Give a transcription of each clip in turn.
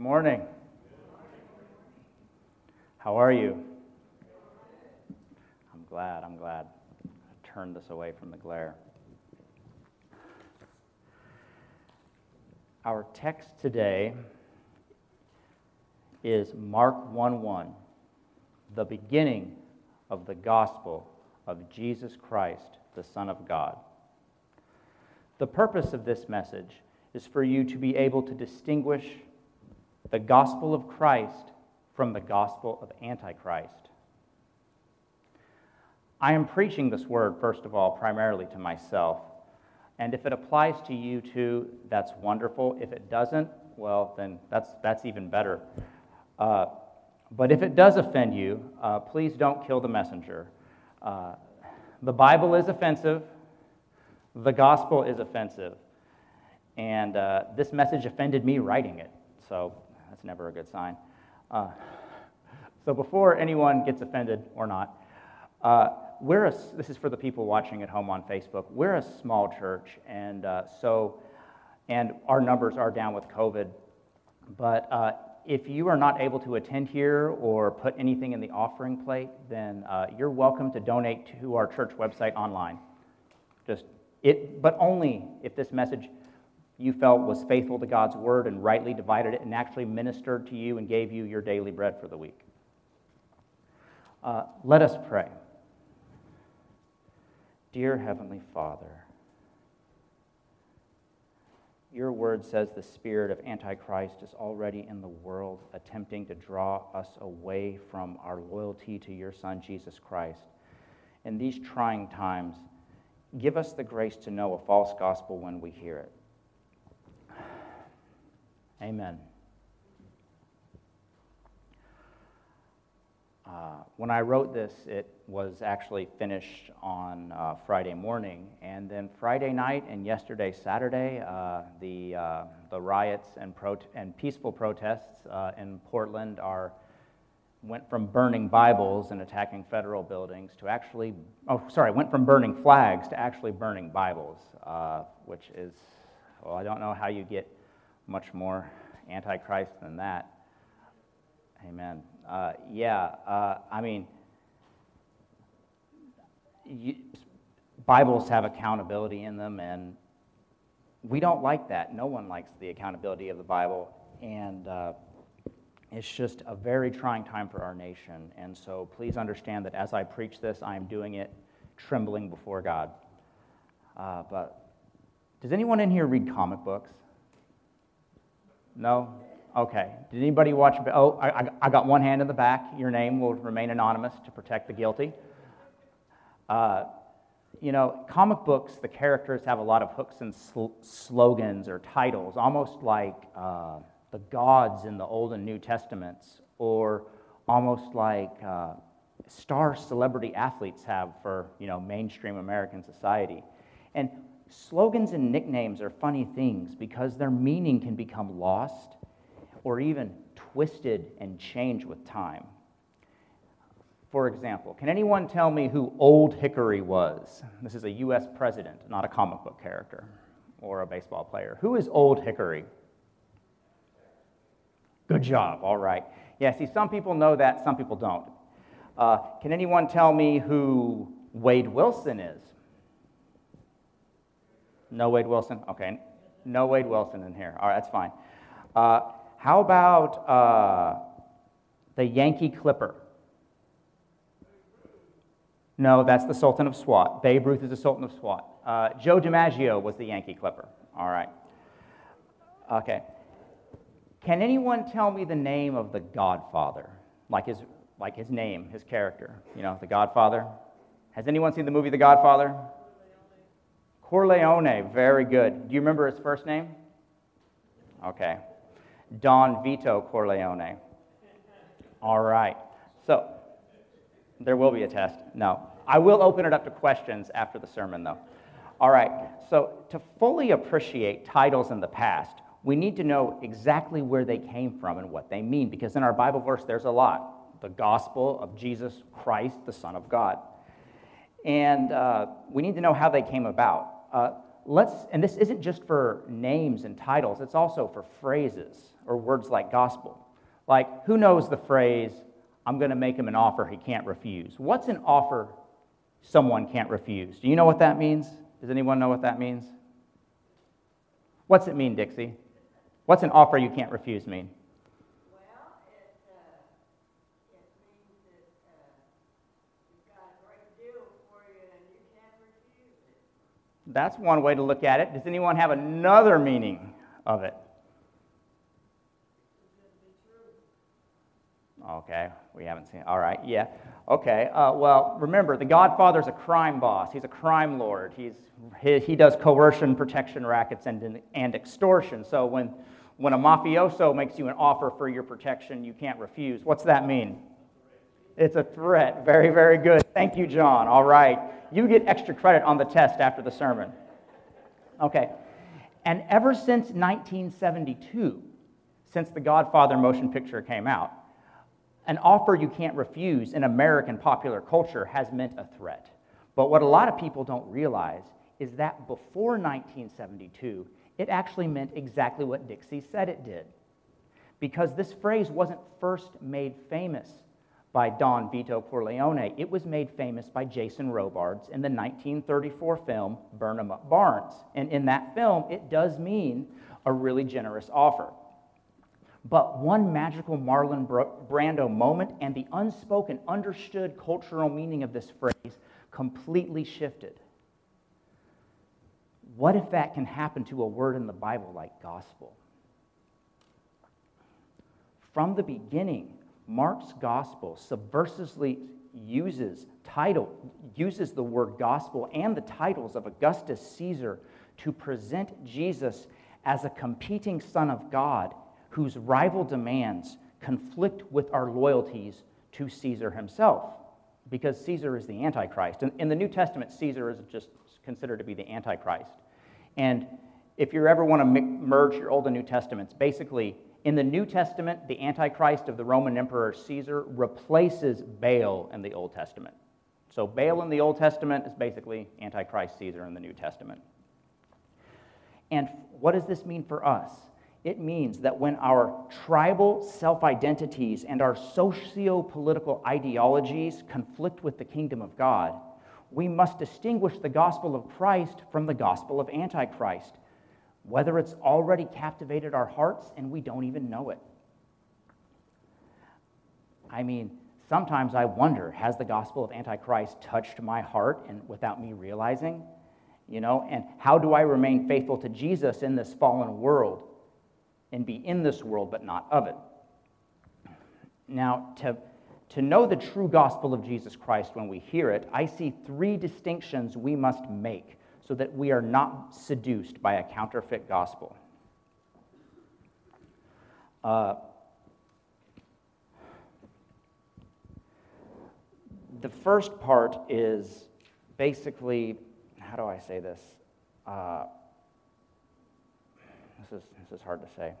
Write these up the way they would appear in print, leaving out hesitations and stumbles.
morning. How are you? I'm glad. I turned this away from the glare. Our text today is Mark 1:1, the beginning of the gospel of Jesus Christ, the Son of God. The purpose of this message is for you to be able to distinguish the gospel of Christ from the gospel of Antichrist. I am preaching this word, first of all, primarily to myself. And if it applies to you too, that's wonderful. If it doesn't, well, then that's even better. But if it does offend you, please don't kill the messenger. The Bible is offensive. The gospel is offensive. And this message offended me writing it, so that's never a good sign. So before anyone gets offended or not, this is for the people watching at home on Facebook. We're a small church, and our numbers are down with COVID. But if you are not able to attend here or put anything in the offering plate, then you're welcome to donate to our church website online. But only if this message you felt was faithful to God's word and rightly divided it and actually ministered to you and gave you your daily bread for the week. Let us pray. Dear Heavenly Father, your word says the spirit of Antichrist is already in the world, attempting to draw us away from our loyalty to your Son, Jesus Christ. In these trying times, give us the grace to know a false gospel when we hear it. Amen. When I wrote this, it was actually finished on Friday morning, and then Friday night and yesterday, Saturday, the riots and peaceful protests in Portland went from burning Bibles and attacking federal buildings to went from burning flags to actually burning Bibles, which is, well, I don't know how you get much more Antichrist than that. Amen. Bibles have accountability in them, and we don't like that. No one likes the accountability of the Bible, and it's just a very trying time for our nation. And so please understand that as I preach this, I am doing it trembling before God. But does anyone in here read comic books? No? Okay. Did anybody watch? Oh, I got one hand in the back. Your name will remain anonymous to protect the guilty. Comic books, the characters have a lot of hooks and slogans or titles, almost like the gods in the Old and New Testaments, or almost like star celebrity athletes have for, mainstream American society. And slogans and nicknames are funny things because their meaning can become lost or even twisted and change with time. For example, can anyone tell me who Old Hickory was? This is a U.S. president, not a comic book character or a baseball player. Who is Old Hickory? Good job, all right. Yeah, see, some people know that, some people don't. Can anyone tell me who Wade Wilson is? No Wade Wilson? Okay, no Wade Wilson in here. All right, that's fine. How about the Yankee Clipper? No, that's the Sultan of SWAT. Babe Ruth is the Sultan of SWAT. Joe DiMaggio was the Yankee Clipper. All right. Okay. Can anyone tell me the name of the Godfather? Like his name, his character. The Godfather. Has anyone seen the movie The Godfather? Corleone, very good. Do you remember his first name? Okay. Don Vito Corleone. All right. So, there will be a test. No. I will open it up to questions after the sermon, though. All right. So, to fully appreciate titles in the past, we need to know exactly where they came from and what they mean, because in our Bible verse, there's a lot. The gospel of Jesus Christ, the Son of God. And we need to know how they came about. and this isn't just for names and titles, it's also for phrases or words like gospel. Like, who knows the phrase, I'm going to make him an offer he can't refuse? What's an offer someone can't refuse? Do you know what that means? Does anyone know what that means? What's it mean, Dixie? What's an offer you can't refuse mean? Well, it means that you've got a great deal for you and you can't refuse it. That's one way to look at it. Does anyone have another meaning of it? Okay, we haven't seen it. All right, yeah. Okay, well, remember, the Godfather's a crime boss. He's a crime lord. He does coercion, protection rackets, and extortion. So when a mafioso makes you an offer for your protection you can't refuse, what's that mean? It's a threat. Very, very good. Thank you, John. All right. You get extra credit on the test after the sermon. Okay. And ever since 1972, since the Godfather motion picture came out, an offer you can't refuse in American popular culture has meant a threat. But what a lot of people don't realize is that before 1972, it actually meant exactly what Dixie said it did. Because this phrase wasn't first made famous by Don Vito Corleone. It was made famous by Jason Robards in the 1934 film Burn 'Em Up Barns. And in that film, it does mean a really generous offer. But one magical Marlon Brando moment and the unspoken, understood cultural meaning of this phrase completely shifted. What if that can happen to a word in the Bible like gospel? From the beginning, Mark's gospel subversively uses the word gospel and the titles of Augustus Caesar to present Jesus as a competing son of God whose rival demands conflict with our loyalties to Caesar himself, because Caesar is the Antichrist. In the New Testament, Caesar is just considered to be the Antichrist. And if you ever want to merge your Old and New Testaments, basically, in the New Testament, the Antichrist of the Roman Emperor Caesar replaces Baal in the Old Testament. So Baal in the Old Testament is basically Antichrist Caesar in the New Testament. And what does this mean for us? It means that when our tribal self-identities and our socio-political ideologies conflict with the kingdom of God, we must distinguish the gospel of Christ from the gospel of Antichrist, whether it's already captivated our hearts and we don't even know it. I mean, sometimes I wonder, has the gospel of Antichrist touched my heart and without me realizing? And how do I remain faithful to Jesus in this fallen world? And be in this world, but not of it. Now, to know the true gospel of Jesus Christ when we hear it, I see three distinctions we must make so that we are not seduced by a counterfeit gospel. The first part is basically, how do I say this? This is hard to say.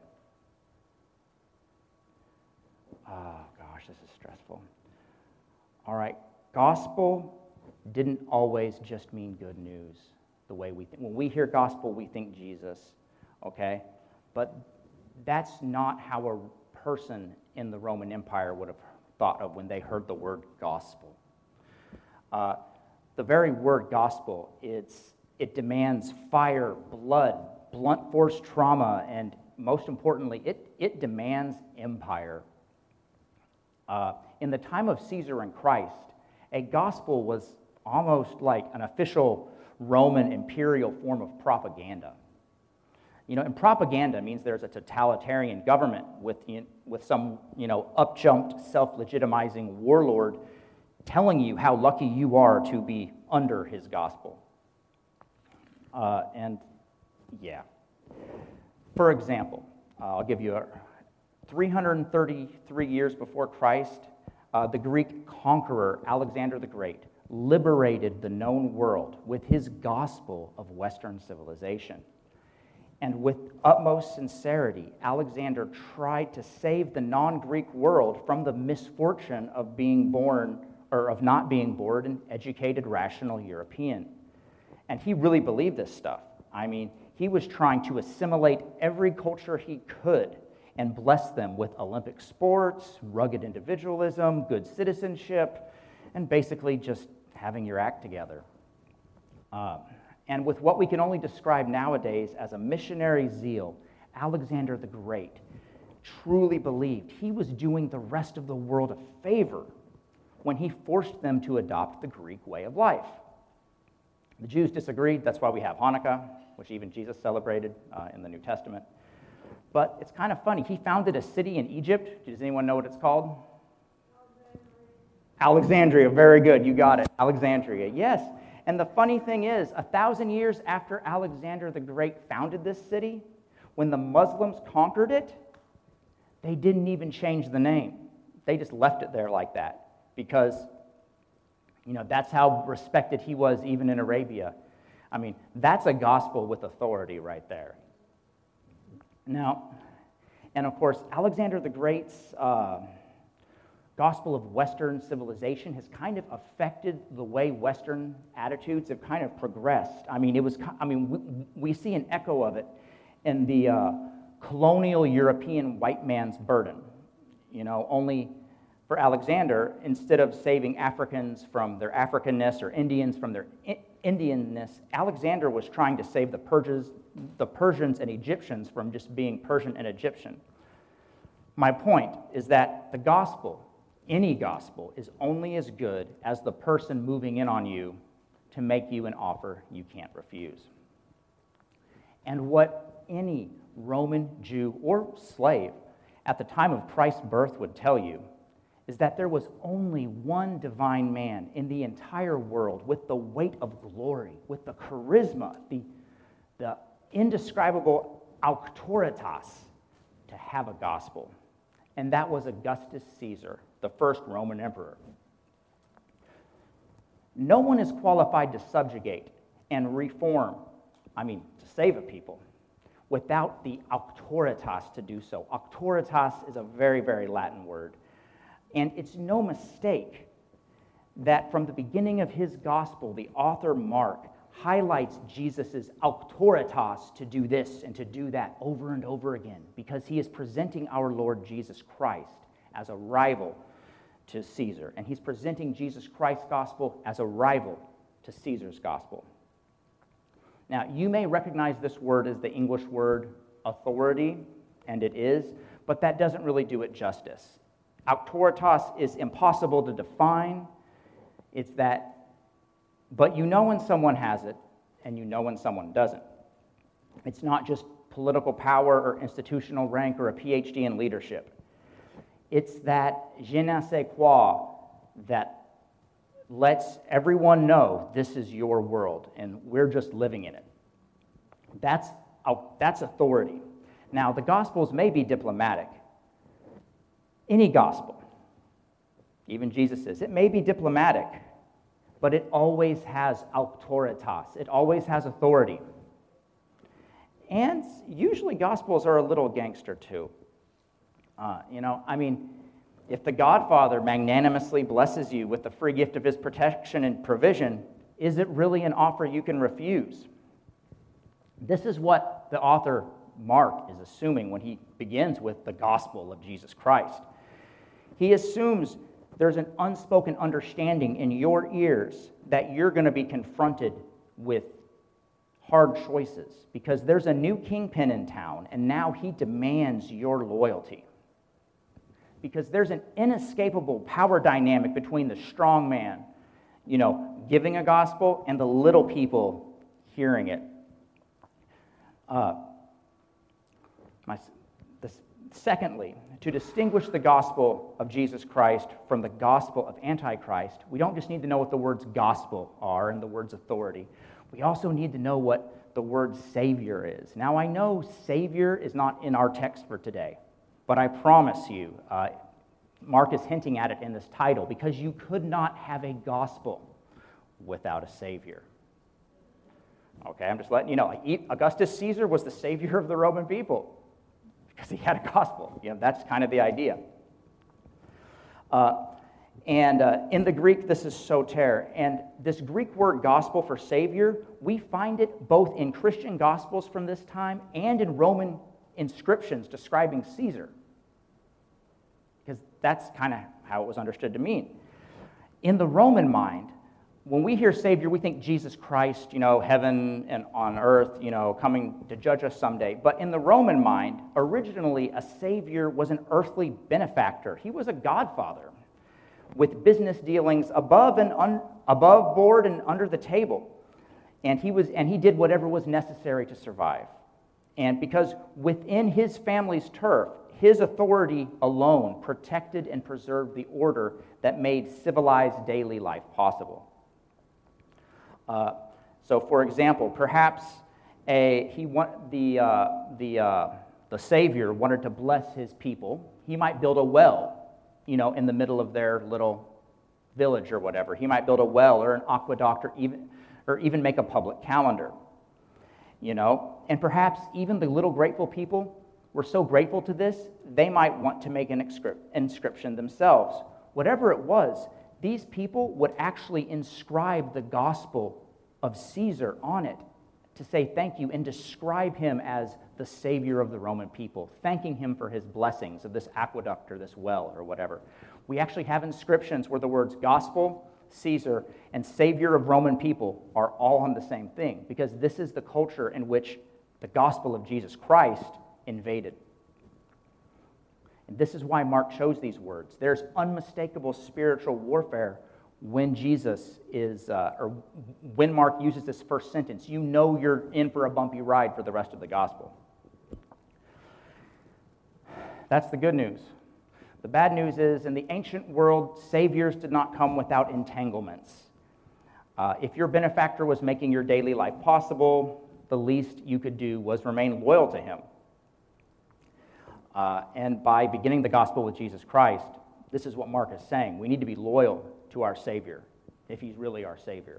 Oh, gosh, this is stressful. All right, gospel didn't always just mean good news the way we think. When we hear gospel, we think Jesus, okay? But that's not how a person in the Roman Empire would have thought of when they heard the word gospel. The very word gospel, it demands fire, blood, blunt force trauma, and most importantly, it demands empire. In the time of Caesar and Christ, a gospel was almost like an official Roman imperial form of propaganda. And propaganda means there's a totalitarian government with some, up-jumped, self-legitimizing warlord telling you how lucky you are to be under his gospel. For example, I'll give you 333 years before Christ, the Greek conqueror Alexander the Great liberated the known world with his gospel of Western civilization. And with utmost sincerity, Alexander tried to save the non-Greek world from the misfortune of being born, or of not being born an educated, rational European. And he really believed this stuff. I mean, he was trying to assimilate every culture he could and bless them with Olympic sports, rugged individualism, good citizenship, and basically just having your act together. And with what we can only describe nowadays as a missionary zeal, Alexander the Great truly believed he was doing the rest of the world a favor when he forced them to adopt the Greek way of life. The Jews disagreed. That's why we have Hanukkah, which even Jesus celebrated in the New Testament. But it's kind of funny. He founded a city in Egypt. Does anyone know what it's called? Alexandria. Very good. You got it. Alexandria. Yes. And the funny thing is, 1,000 years after Alexander the Great founded this city, when the Muslims conquered it, they didn't even change the name. They just left it there like that because, that's how respected he was even in Arabia. I mean, that's a gospel with authority right there. Now, and of course, Alexander the Great's gospel of Western civilization has kind of affected the way Western attitudes have kind of progressed. I mean, we see an echo of it in the colonial European white man's burden. Only for Alexander, instead of saving Africans from their Africanness or Indians from their Indianness, Alexander was trying to save the Persians and Egyptians from just being Persian and Egyptian. My point is that the gospel, any gospel, is only as good as the person moving in on you to make you an offer you can't refuse. And what any Roman Jew or slave at the time of Christ's birth would tell you is that there was only one divine man in the entire world with the weight of glory, with the charisma, the indescribable auctoritas to have a gospel. And that was Augustus Caesar, the first Roman emperor. No one is qualified to subjugate and reform, to save a people, without the auctoritas to do so. Auctoritas is a very, very Latin word. And it's no mistake that from the beginning of his gospel, the author Mark highlights Jesus' auctoritas to do this and to do that over and over again, because he is presenting our Lord Jesus Christ as a rival to Caesar. And he's presenting Jesus Christ's gospel as a rival to Caesar's gospel. Now, you may recognize this word as the English word authority, and it is, but that doesn't really do it justice. Auctoritas is impossible to define. It's that, but you know when someone has it, and you know when someone doesn't. It's not just political power or institutional rank or a PhD in leadership. It's that je ne sais quoi that lets everyone know this is your world, and we're just living in it. That's authority. Now, the Gospels may be diplomatic. Any gospel, even Jesus' it may be diplomatic, but it always has auctoritas. It always has authority. And usually Gospels are a little gangster too. If the Godfather magnanimously blesses you with the free gift of his protection and provision, is it really an offer you can refuse? This is what the author Mark is assuming when he begins with the gospel of Jesus Christ. He assumes there's an unspoken understanding in your ears that you're going to be confronted with hard choices because there's a new kingpin in town, and now he demands your loyalty. Because there's an inescapable power dynamic between the strong man, giving a gospel, and the little people hearing it. Secondly, to distinguish the gospel of Jesus Christ from the gospel of Antichrist, we don't just need to know what the words gospel are and the words authority. We also need to know what the word Savior is. Now, I know Savior is not in our text for today, but I promise you, Mark is hinting at it in this title, because you could not have a gospel without a Savior. Okay, I'm just letting you know. Augustus Caesar was the savior of the Roman people because he had a gospel. That's kind of the idea. And in the Greek, this is soter. And this Greek word gospel for Savior, we find it both in Christian gospels from this time and in Roman inscriptions describing Caesar. Because that's kind of how it was understood to mean. In the Roman mind, when we hear Savior, we think Jesus Christ, heaven and on earth, coming to judge us someday. But in the Roman mind, originally a Savior was an earthly benefactor. He was a godfather with business dealings above board and under the table. And he did whatever was necessary to survive. And because within his family's turf, his authority alone protected and preserved the order that made civilized daily life possible. So, for example, perhaps the Savior wanted to bless his people. He might build a well, in the middle of their little village or whatever. He might build a well or an aqueduct or even make a public calendar. And perhaps even the little grateful people were so grateful to this, they might want to make an inscription themselves. Whatever it was, these people would actually inscribe the gospel of Caesar on it to say thank you and describe him as the Savior of the Roman people, thanking him for his blessings of this aqueduct or this well or whatever. We actually have inscriptions where the words gospel, Caesar, and Savior of Roman people are all on the same thing, because this is the culture in which the gospel of Jesus Christ invaded. And this is why Mark chose these words. There's unmistakable spiritual warfare when when Mark uses this first sentence. You're in for a bumpy ride for the rest of the gospel. That's the good news. The bad news is, in the ancient world, saviors did not come without entanglements. If your benefactor was making your daily life possible, the least you could do was remain loyal to him. And by beginning the gospel with Jesus Christ, this is what Mark is saying. We need to be loyal to our Savior, if he's really our Savior.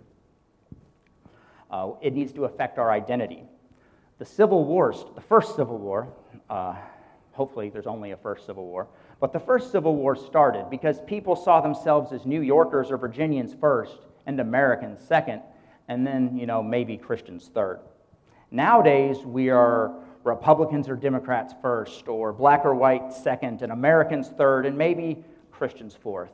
It needs to affect our identity. The first Civil War, hopefully there's only a first Civil War, but the first Civil War started because people saw themselves as New Yorkers or Virginians first, and Americans second, and then, maybe Christians third. Nowadays, we are Republicans or Democrats first, or black or white second, and Americans third, and maybe Christians fourth.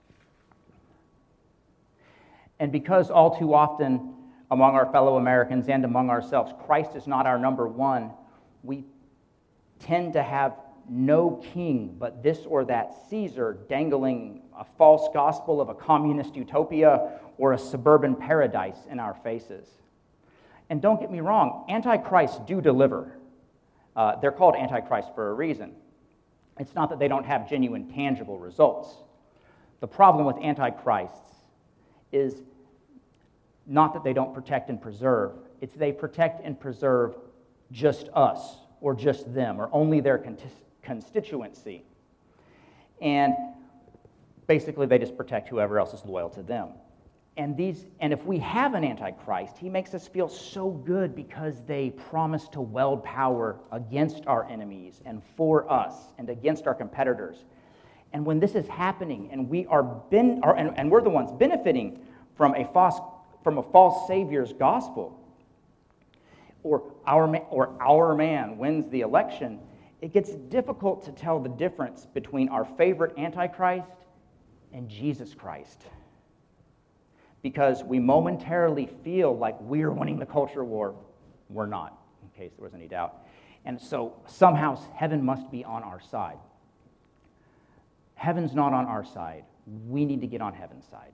And because all too often among our fellow Americans and among ourselves, Christ is not our number one, we tend to have no king but this or that Caesar dangling a false gospel of a communist utopia or a suburban paradise in our faces. And don't get me wrong, antichrists do deliver. They're called antichrists for a reason. It's not that they don't have genuine, tangible results. The problem with antichrists is not that they don't protect and preserve. It's they protect and preserve just us, or just them, or only their constituency. And basically, they just protect whoever else is loyal to them. And if we have an antichrist, he makes us feel so good because they promise to weld power against our enemies and for us and against our competitors. And when this is happening, and we're the ones benefiting from a false savior's gospel, or our man wins the election, it gets difficult to tell the difference between our favorite antichrist and Jesus Christ, because we momentarily feel like we're winning the culture war. We're not, in case there was any doubt. And so somehow heaven must be on our side. Heaven's not on our side. We need to get on heaven's side.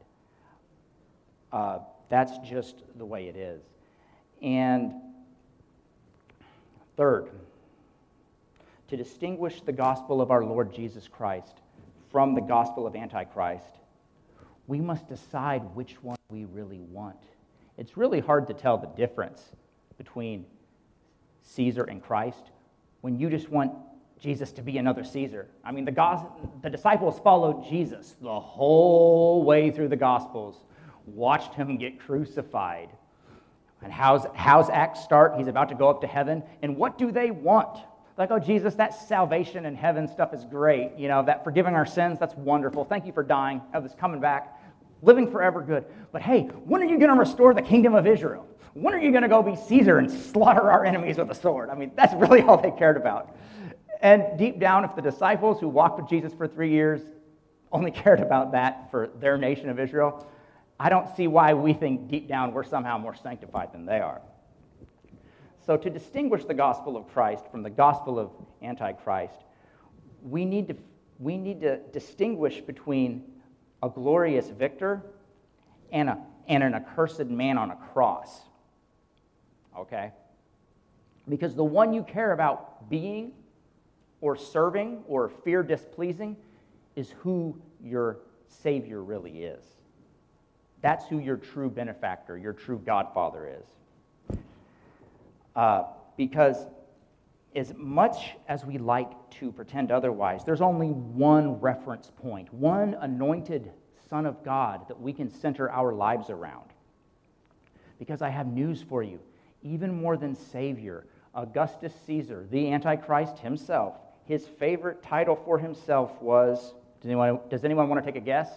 That's just the way it is. And third, to distinguish the gospel of our Lord Jesus Christ from the gospel of Antichrist, we must decide which one we really want. It's really hard to tell the difference between Caesar and Christ when you just want Jesus to be another Caesar. I mean, the disciples followed Jesus the whole way through the Gospels, watched him get crucified. And how's Acts start? He's about to go up to heaven. And what do they want? Like, oh, Jesus, that salvation and heaven stuff is great. You know, that forgiving our sins, that's wonderful. Thank you for dying, of this coming back, living forever good. But hey, when are you going to restore the kingdom of Israel? When are you going to go be Caesar and slaughter our enemies with a sword? I mean, that's really all they cared about. And deep down, if the disciples who walked with Jesus for 3 years only cared about that for their nation of Israel, I don't see why we think deep down we're somehow more sanctified than they are. So to distinguish the gospel of Christ from the gospel of Antichrist, we need to distinguish between a glorious victor and an accursed man on a cross. Okay? Because the one you care about being or serving or fear displeasing is who your Savior really is. That's who your true benefactor, your true Godfather is. Because as much as we like to pretend otherwise, there's only one reference point, one anointed Son of God that we can center our lives around. Because I have news for you, even more than Savior, Augustus Caesar, the Antichrist himself, his favorite title for himself was, does anyone want to take a guess?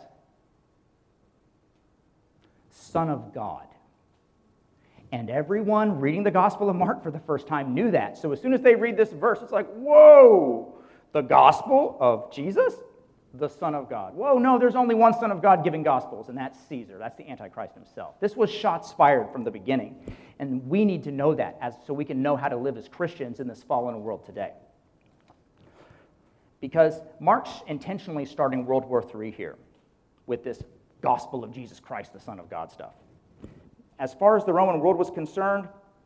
Son of God. And everyone reading the Gospel of Mark for the first time knew that. So as soon as they read this verse, it's like, whoa, the Gospel of Jesus, the Son of God. Whoa, no, there's only one Son of God giving Gospels, and that's Caesar. That's the Antichrist himself. This was shots fired from the beginning. And we need to know that so we can know how to live as Christians in this fallen world today. Because Mark's intentionally starting World War III here with this Gospel of Jesus Christ, the Son of God stuff. As far as the Roman world was concerned,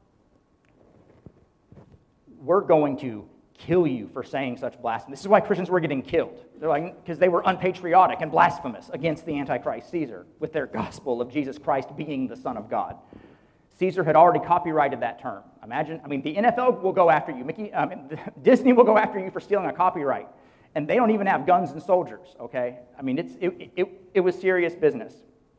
we're going to kill you for saying such blasphemy. This is why Christians were getting killed. They're like, because they were unpatriotic and blasphemous against the Antichrist Caesar with their gospel of Jesus Christ being the Son of God. Caesar had already copyrighted that term. Imagine, the NFL will go after you. Disney will go after you for stealing a copyright. And they don't even have guns and soldiers, okay? It was serious business.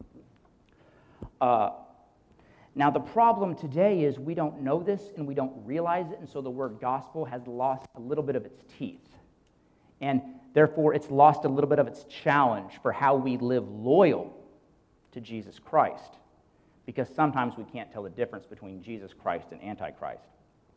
Now, the problem today is we don't know this and we don't realize it, and so the word gospel has lost a little bit of its teeth. And therefore, it's lost a little bit of its challenge for how we live loyal to Jesus Christ, because sometimes we can't tell the difference between Jesus Christ and Antichrist.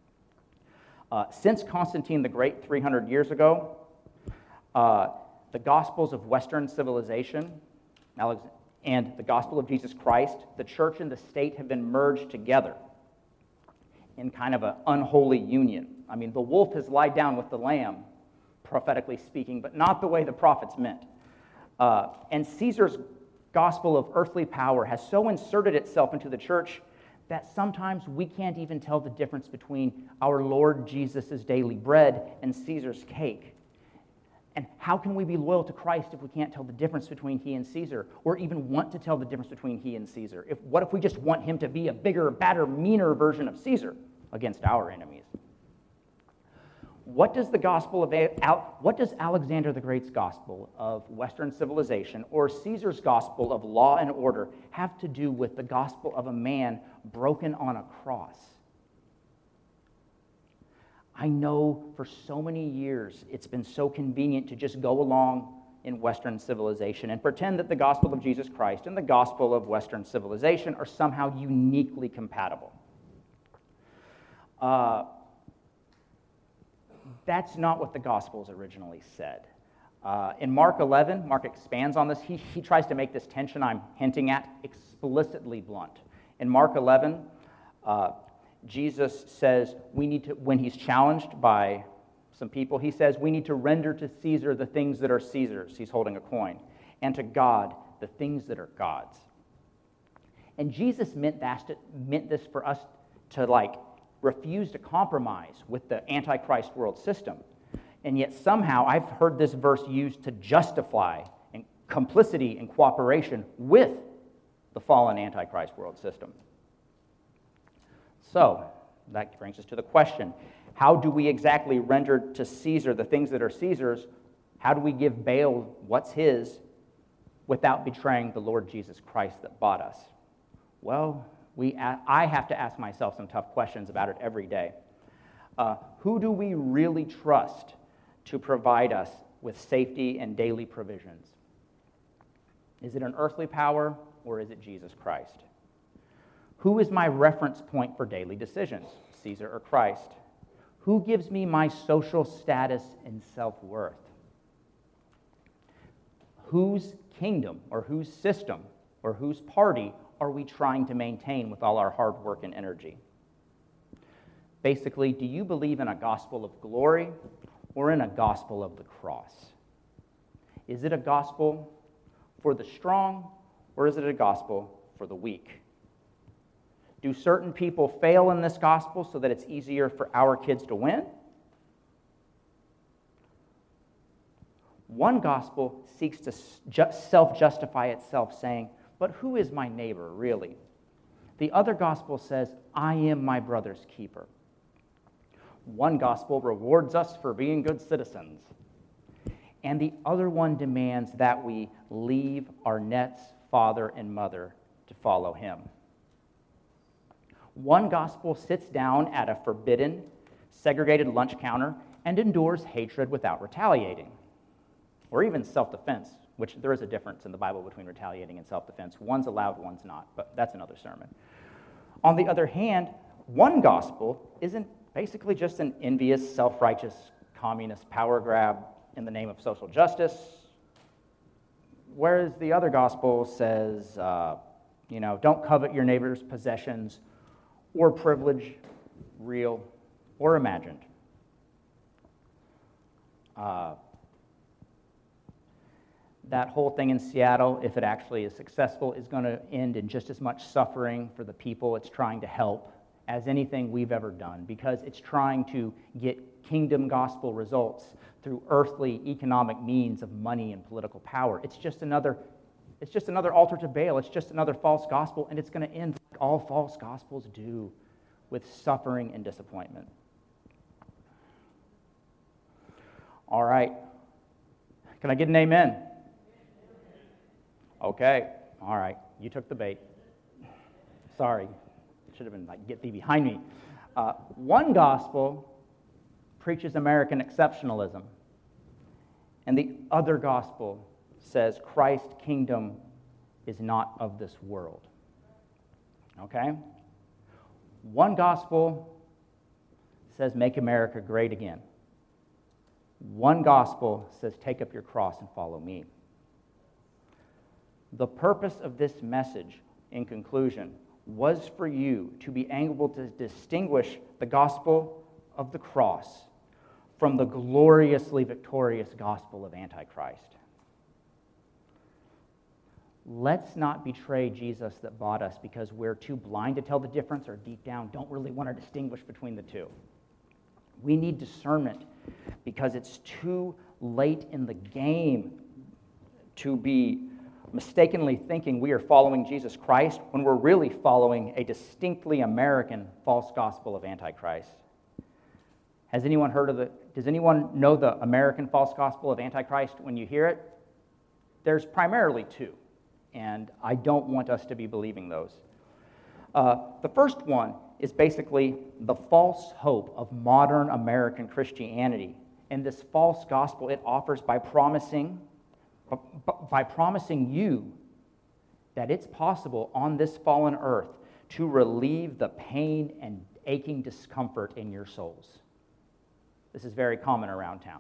Since Constantine the Great 300 years ago, the Gospels of Western civilization, and the gospel of Jesus Christ, the church and the state have been merged together in kind of an unholy union. The wolf has lied down with the lamb, prophetically speaking, but not the way the prophets meant. And Caesar's gospel of earthly power has so inserted itself into the church that sometimes we can't even tell the difference between our Lord Jesus' daily bread and Caesar's cake. And how can we be loyal to Christ if we can't tell the difference between he and Caesar, or even want to tell the difference between he and Caesar? What if we just want him to be a bigger, badder, meaner version of Caesar against our enemies? What does Alexander the Great's gospel of Western civilization or Caesar's gospel of law and order have to do with the gospel of a man broken on a cross? I know for so many years it's been so convenient to just go along in Western civilization and pretend that the gospel of Jesus Christ and the gospel of Western civilization are somehow uniquely compatible. That's not what the Gospels originally said. In Mark 11, Mark expands on this. He tries to make this tension I'm hinting at explicitly blunt. In Mark 11, Jesus says when he's challenged by some people, he says, we need to render to Caesar the things that are Caesar's. He's holding a coin. And to God, the things that are God's. And Jesus meant this for us to refuse to compromise with the Antichrist world system. And yet somehow I've heard this verse used to justify complicity and cooperation with the fallen Antichrist world system. So, that brings us to the question, how do we exactly render to Caesar the things that are Caesar's? How do we give Baal what's his without betraying the Lord Jesus Christ that bought us? Well, I have to ask myself some tough questions about it every day. Who do we really trust to provide us with safety and daily provisions? Is it an earthly power or is it Jesus Christ? Who is my reference point for daily decisions, Caesar or Christ? Who gives me my social status and self-worth? Whose kingdom or whose system or whose party are we trying to maintain with all our hard work and energy? Basically, do you believe in a gospel of glory or in a gospel of the cross? Is it a gospel for the strong or is it a gospel for the weak? Do certain people fail in this gospel so that it's easier for our kids to win? One gospel seeks to self-justify itself, saying, but who is my neighbor, really? The other gospel says, I am my brother's keeper. One gospel rewards us for being good citizens, and the other one demands that we leave our nets, father, and mother to follow him. One gospel sits down at a forbidden, segregated lunch counter and endures hatred without retaliating, or even self-defense, which there is a difference in the Bible between retaliating and self-defense. One's allowed, one's not, but that's another sermon. On the other hand, one gospel isn't basically just an envious, self-righteous, communist power grab in the name of social justice, whereas the other gospel says, don't covet your neighbor's possessions or privilege, real or imagined. That whole thing in Seattle, if it actually is successful, is going to end in just as much suffering for the people it's trying to help as anything we've ever done, because it's trying to get kingdom gospel results through earthly economic means of money and political power. It's just another altar to Baal. It's just another false gospel, and it's going to end like all false gospels do, with suffering and disappointment. All right. Can I get an amen? Okay. All right. You took the bait. Sorry. Should have been like, get thee behind me. One gospel preaches American exceptionalism, and the other gospel says Christ's kingdom is not of this world. Okay? One gospel says make America great again. One gospel says take up your cross and follow me. The purpose of this message, in conclusion, was for you to be able to distinguish the gospel of the cross from the gloriously victorious gospel of Antichrist. Let's not betray Jesus that bought us because we're too blind to tell the difference or deep down don't really want to distinguish between the two. We need discernment because it's too late in the game to be mistakenly thinking we are following Jesus Christ when we're really following a distinctly American false gospel of Antichrist. Does anyone know the American false gospel of Antichrist when you hear it? There's primarily two, and I don't want us to be believing those. The first one is basically the false hope of modern American Christianity, and this false gospel it offers by promising you that it's possible on this fallen earth to relieve the pain and aching discomfort in your souls. This is very common around town.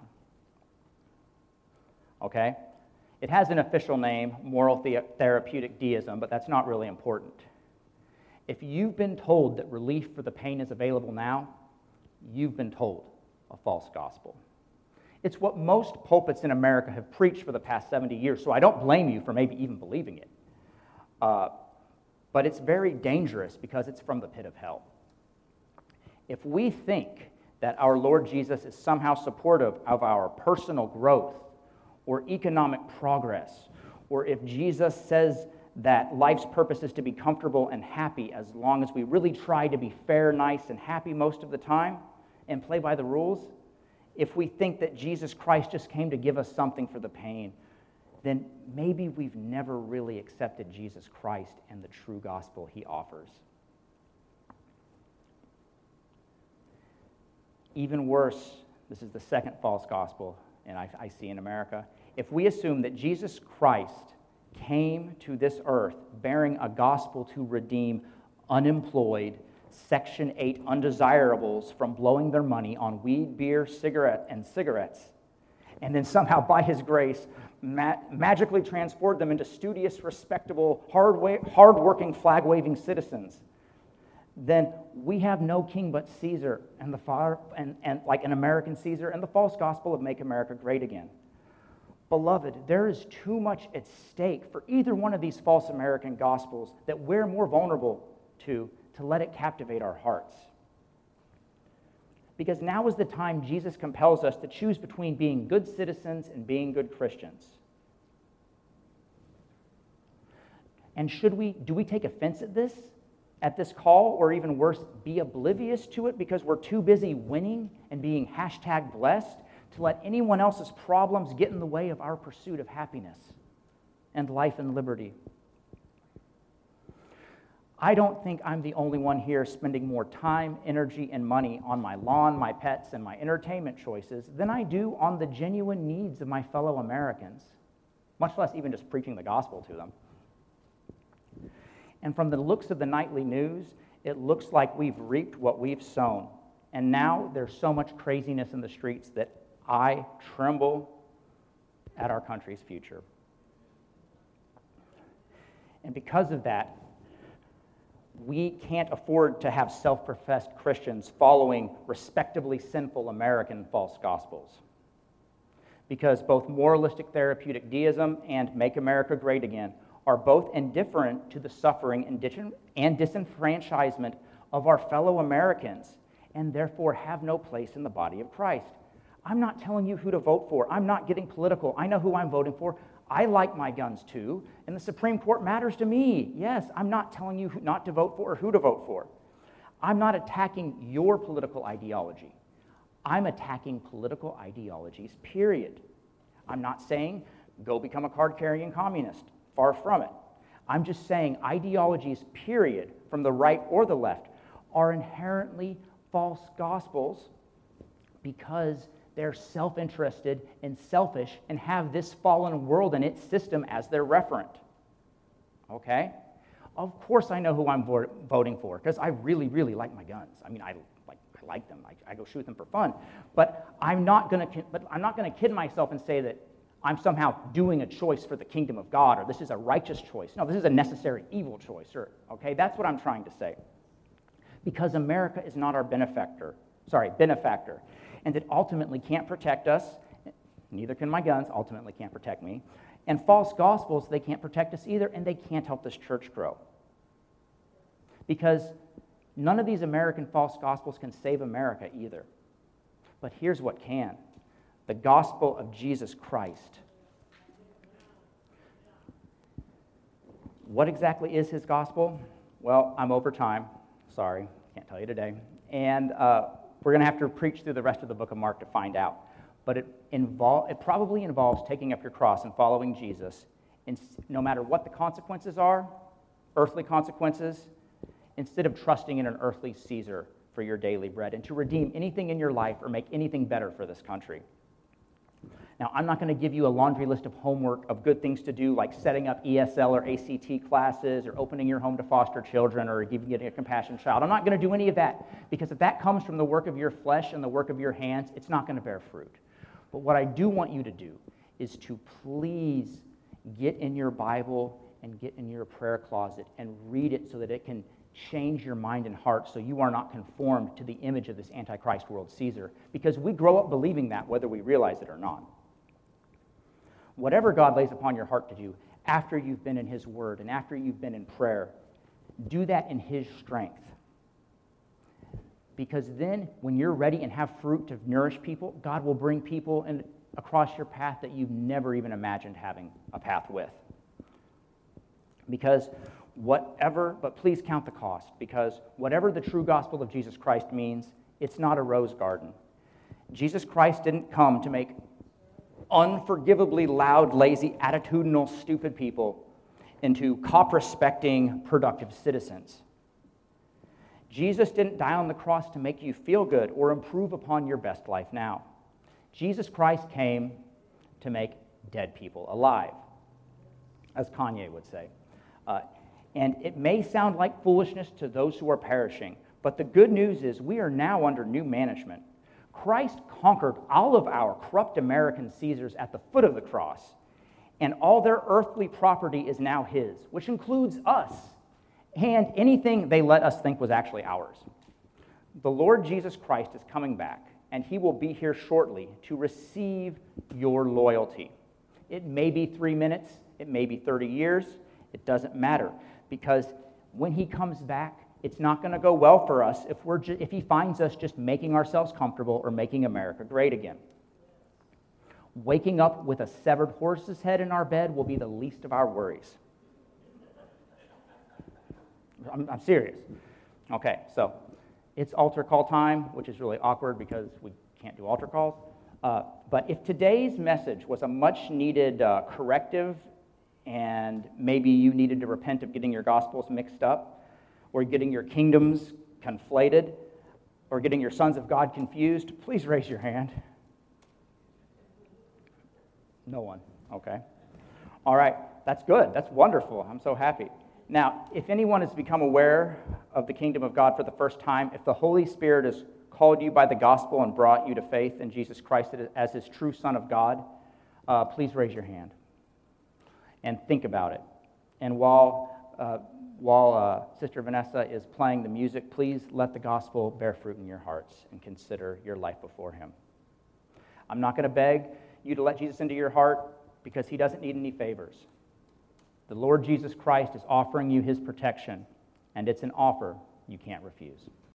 Okay? It has an official name, moral therapeutic deism, but that's not really important. If you've been told that relief for the pain is available now, you've been told a false gospel. It's what most pulpits in America have preached for the past 70 years, so I don't blame you for maybe even believing it. But it's very dangerous because it's from the pit of hell. If we think that our Lord Jesus is somehow supportive of our personal growth or economic progress, or if Jesus says that life's purpose is to be comfortable and happy as long as we really try to be fair, nice, and happy most of the time and play by the rules, if we think that Jesus Christ just came to give us something for the pain, then maybe we've never really accepted Jesus Christ and the true gospel he offers. Even worse, this is the second false gospel, and I see in America. If we assume that Jesus Christ came to this earth bearing a gospel to redeem unemployed, Section 8 undesirables from blowing their money on weed, beer, cigarettes, and then somehow by his grace magically transport them into studious, respectable, hard-working, flag-waving citizens, then we have no king but Caesar and like an American Caesar and the false gospel of Make America Great Again. Beloved, there is too much at stake for either one of these false American gospels that we're more vulnerable to let it captivate our hearts. Because now is the time Jesus compels us to choose between being good citizens and being good Christians. And do we take offense at this call, or even worse, be oblivious to it because we're too busy winning and being #blessed to let anyone else's problems get in the way of our pursuit of happiness and life and liberty? I don't think I'm the only one here spending more time, energy, and money on my lawn, my pets, and my entertainment choices than I do on the genuine needs of my fellow Americans, much less even just preaching the gospel to them. And from the looks of the nightly news, it looks like we've reaped what we've sown. And now there's so much craziness in the streets that I tremble at our country's future. And because of that, we can't afford to have self-professed Christians following respectably sinful American false gospels. Because both moralistic therapeutic deism and Make America Great Again are both indifferent to the suffering and disenfranchisement of our fellow Americans, and therefore have no place in the body of Christ. I'm not telling you who to vote for. I'm not getting political. I know who I'm voting for. I like my guns too, and the Supreme Court matters to me. Yes, I'm not telling you not to vote for or who to vote for. I'm not attacking your political ideology. I'm attacking political ideologies, period. I'm not saying go become a card-carrying communist. Far from it. I'm just saying ideologies, period, from the right or the left, are inherently false gospels because they're self-interested and selfish and have this fallen world and its system as their referent. Okay? Of course I know who I'm voting for because I really, really like my guns. I mean, I like them. I go shoot them for fun. But I'm not going to kid myself and say that I'm somehow doing a choice for the kingdom of God, or this is a righteous choice. No, this is a necessary evil choice, okay? That's what I'm trying to say. Because America is not our benefactor, and it ultimately can't protect us, neither can my guns, ultimately can't protect me, and false gospels, they can't protect us either, and they can't help this church grow. Because none of these American false gospels can save America either. But here's what can. The gospel of Jesus Christ. What exactly is his gospel? Well, I'm over time. Sorry, can't tell you today. And we're going to have to preach through the rest of the book of Mark to find out. But it probably involves taking up your cross and following Jesus, and no matter what the consequences are, earthly consequences, instead of trusting in an earthly Caesar for your daily bread and to redeem anything in your life or make anything better for this country. Now, I'm not going to give you a laundry list of homework of good things to do, like setting up ESL or ACT classes, or opening your home to foster children, or getting a compassion child. I'm not going to do any of that, because if that comes from the work of your flesh and the work of your hands, it's not going to bear fruit. But what I do want you to do is to please get in your Bible and get in your prayer closet and read it so that it can change your mind and heart so you are not conformed to the image of this Antichrist world Caesar, because we grow up believing that whether we realize it or not. Whatever God lays upon your heart to do after you've been in his word and after you've been in prayer, do that in his strength. Because then when you're ready and have fruit to nourish people, God will bring people across your path that you've never even imagined having a path with. But please count the cost, because whatever the true gospel of Jesus Christ means, it's not a rose garden. Jesus Christ didn't come to make unforgivably loud, lazy, attitudinal, stupid people into cop-respecting, productive citizens. Jesus didn't die on the cross to make you feel good or improve upon your best life now. Jesus Christ came to make dead people alive, as Kanye would say. And it may sound like foolishness to those who are perishing, but the good news is we are now under new management. Christ conquered all of our corrupt American Caesars at the foot of the cross, and all their earthly property is now his, which includes us and anything they let us think was actually ours. The Lord Jesus Christ is coming back, and he will be here shortly to receive your loyalty. It may be 3 minutes, it may be 30 years, it doesn't matter, because when he comes back, it's not going to go well for us if he finds us just making ourselves comfortable or making America great again. Waking up with a severed horse's head in our bed will be the least of our worries. I'm serious. Okay, so it's altar call time, which is really awkward because we can't do altar calls. But if today's message was a much-needed corrective, and maybe you needed to repent of getting your gospels mixed up, or getting your kingdoms conflated, or getting your sons of God confused, please raise your hand. No one. Okay. All right. That's good. That's wonderful. I'm so happy. Now, if anyone has become aware of the kingdom of God for the first time, if the Holy Spirit has called you by the gospel and brought you to faith in Jesus Christ as his true Son of God, please raise your hand and think about it. And while Sister Vanessa is playing the music, please let the gospel bear fruit in your hearts and consider your life before him. I'm not going to beg you to let Jesus into your heart because he doesn't need any favors. The Lord Jesus Christ is offering you his protection, and it's an offer you can't refuse.